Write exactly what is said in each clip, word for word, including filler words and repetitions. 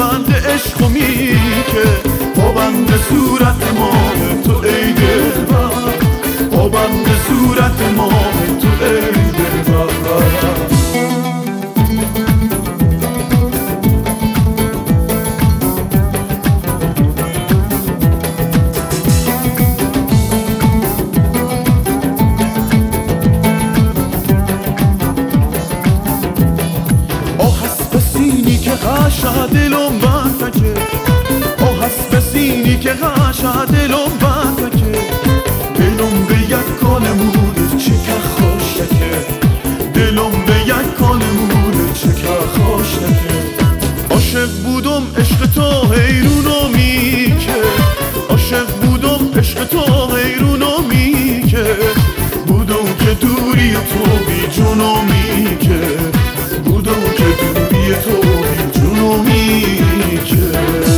پابند عشق و میکه، پابند صورت ماه تو ای دلبر، پابند صورت ماه تو ای دلبر. غاشا دلم باتکه، او هست بسینی که غاشا دلم باتکه، دلم به یک کال موده چکه خوشکه، دلم به یک کال موده چکه خوشکه. عاشق بودم عشق تو حیرونو میکه، عاشق بودم عشق تو حیرونو میکه، بودم که دوری تو بی جونو میکه، بودم که دوری تو بی جونو میکه.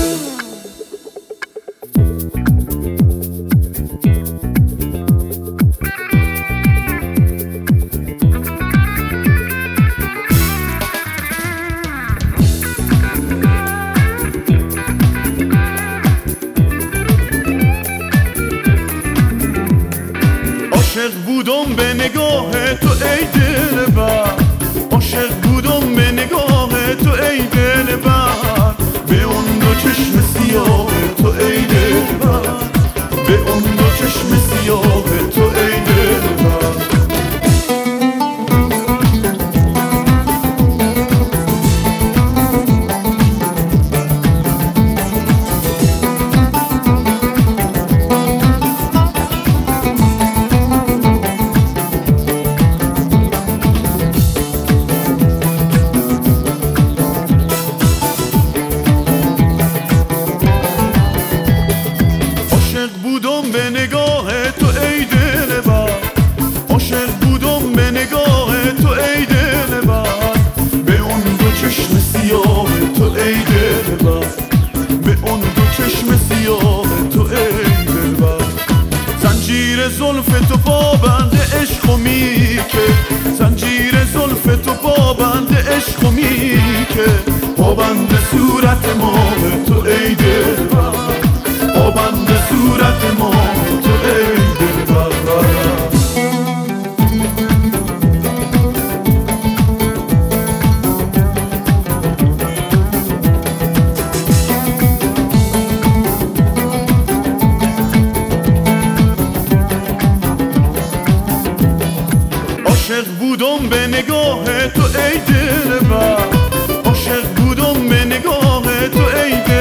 عاشق بودم به نگاه تو ای دلبر، عاشق بودم به نگاه تو ای دلبر، به اون دو چشم سیاه تو ای دلبر، به اون دو چشم سیاه تو ای دلبر. بودم به نگاه تو ای دلبر، عاشق بودم به نگاه تو ای دلبر، به اون دو چشم سیاه تو ای دلبر، به اون دو چشم سیاه تو ای دلبر. زنجیر زلف تو پابند عشق و میکه، زنجیر زلف تو پابند عشق و میکه، پابند صورت ماه تو ای دلبر، پابند صورت ماه تو ای دلبر. عاشق بودم به نگاه تو ای دلبر، عاشق بودم به نگاه تو ای دلبر،